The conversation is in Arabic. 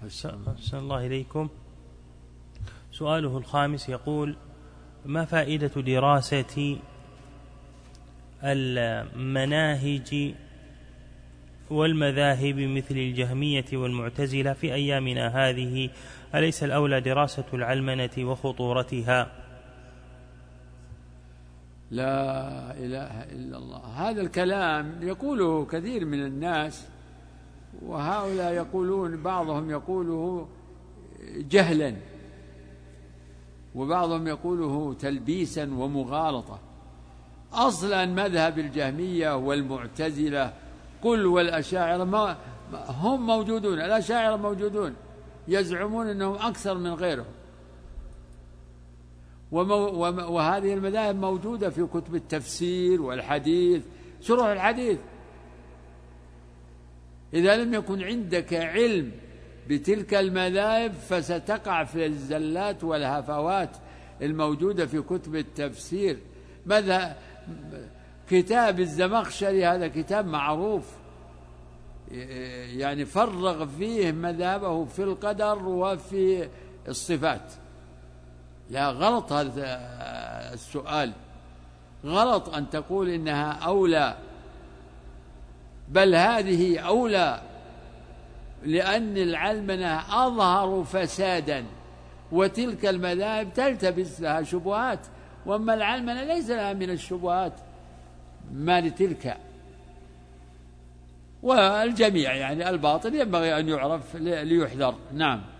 أحسن الله إليكم. سؤاله الخامس يقول: ما فائدة دراسة المناهج والمذاهب مثل الجهمية والمعتزلة في أيامنا هذه؟ أليس الأولى دراسة العلمنة وخطورتها؟ لا إله إلا الله. هذا الكلام يقوله كثير من الناس، وهؤلاء يقولون، بعضهم يقوله جهلا، وبعضهم يقوله تلبيسا ومغالطة. أصلا مذهب الجهمية والمعتزلة قل والأشاعرة هم موجودون، الأشاعرة موجودون، يزعمون أنهم أكثر من غيرهم، وهذه المذاهب موجودة في كتب التفسير والحديث، شروح الحديث. إذا لم يكن عندك علم بتلك المذاهب فستقع في الزلات والهفوات الموجودة في كتب التفسير. كتاب الزمخشري هذا كتاب معروف، يعني فرغ فيه مذهبه في القدر وفي الصفات. لا، غلط هذا السؤال، غلط أن تقول إنها أولى، بل هذه أولى، لأن العلمنة أظهر فسادا، وتلك المذاهب تلتبس لها شبهات، وأما العلمنة ليس لها من الشبهات ما لتلك. والجميع يعني الباطل ينبغي أن يعرف ليحذر. نعم.